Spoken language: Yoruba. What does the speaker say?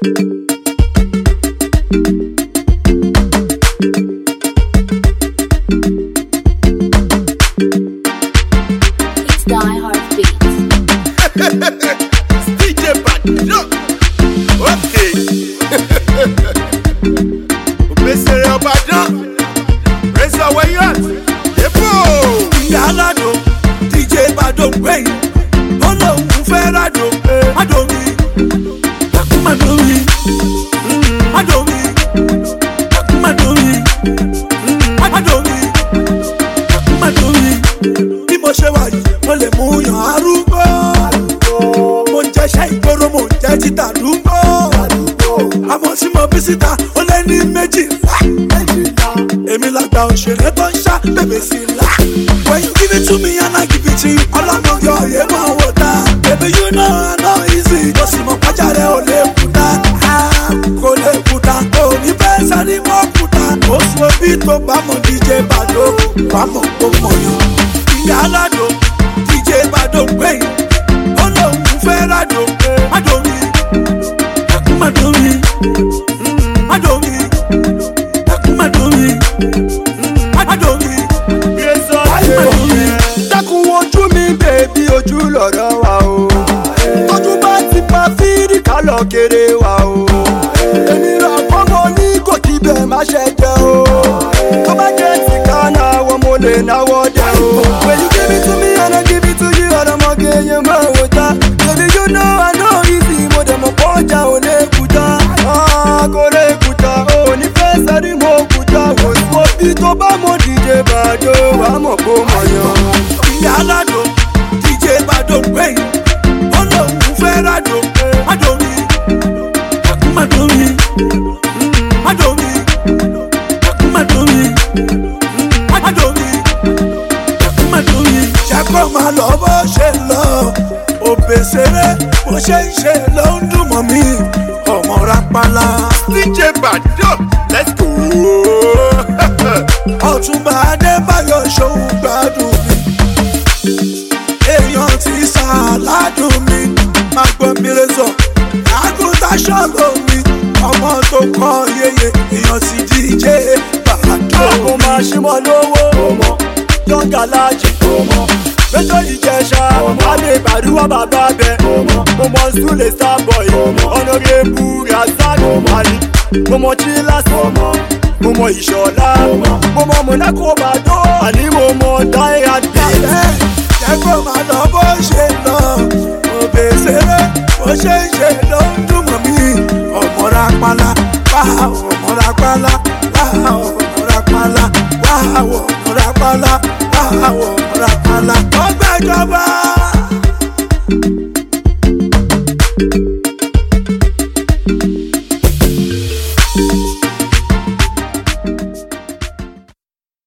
Die Hard Beats. DJ Badjo. Okay. Obesere Obadan. Raise our yacht. Yebo. Yalado. DJ Badjo gbẹ̀yìn. Ọlọ́run fẹ́ rádò. Adómi. Akumadomi. Adómi. Akumadomi. Adómi. Akumadomi. Bí mo ṣe wà yìí, mo lè mú yàn arúgbó. Mo ń jẹ́ṣẹ́ ìgboro, mo ń jẹ́ títà dúgbò. Àmọ́ tí mo bí síta, ó lé ní méjìlá. Èmi làgbà òṣèré tó ń ṣá bèbè sí ńlá. When you give it to me and I give it to you, ọlọ́mọ yọ òye máa wò dá. Baby you know I know easy. Mo sì mọ pàjá rẹ̀ ò lè kúta. Kò lè kúta, kò ní fẹ́ sáré mọ́ kúta. Ó sọ bí tó bá mọ̀ DJ Badjo, wàá mọ̀ kó mọ̀ yàn. Yalado, DJ Badjo gbẹ̀yìn. Ọlọ́run fẹ́ rádò. Adómi. Akumadomi. Adómi. Akumadomi. Adómi. Akumadomi. Dákun ojú mi bèbí ojú lọ̀rọ̀ wa o. Tójú bá ti pa fírí ká lọ kéré wa o. Èmi rà fọ́mọ ní gòkì bẹ́ẹ̀ má ṣe jẹ́ o. Tó bá jẹ́ ti ká náwó mo lè náwó dẹ o. When you give it to me and I give it to you, ọ̀dọ́mọge yẹn máa wò ta. Baby you know I know easy, mo dẹ̀ mọ̀ pọ́jà ò lè kúta. Kò lè kúta, ò ní fẹ́ sáré mo kúta. Wò sí wo bí tó bá mọ DJ Badjo, wà á mọ̀ kó mọ̀ yan. Yalado, DJ Badjo gbẹ̀yìn. Ọlọ́run fẹ́ rádò. Adómi. Akumadomi. Adómi. Akumadomi. Adómi. Akumadomi. Ṣàkó máa lọ bó ṣe lọ. Òbèsèré bó ṣe ń ṣe ló ń dùn mọ́ mi. Ọmọ rápálá. DJ Badjo. Let's go. Ọ̀túnba Adébáyọ̀ ṣòun gbádùn mi. Èèyàn ti sàládùn mi. Má gbọ́ mi rẹ́sọ̀. Àgùntà ṣọ́gbọ̀ mi. Ọmọ tó kọ́ yeye. Èèyàn ti DJ Badjo. Mo máa ṣe mọ́ lówó. Yọ̀ǹgà lájì. Méjọ́ Ìjẹ̀ṣà. Adé Bàdúrà bàbá bẹ̀. Mo mọ Sule Starboy. Honorable Razak Ali. Mo mọ Chilas. Mo mọ Ìṣọ̀lá. Mo mọ Monaco Badjo. Àní mo mọ Die-Hard Beats. Ṣàkó máa lọ bó ṣe lọ. Òbèsèré bó ṣe ń ṣe ló ń dùn mọ́ mi. Ọmọ rápálá. Wá ọmọ rápálá. Wá ọmọ rápálá. Wá ọmọ rápálá. Wá ọmọ rápálá. Ó gbàjọba.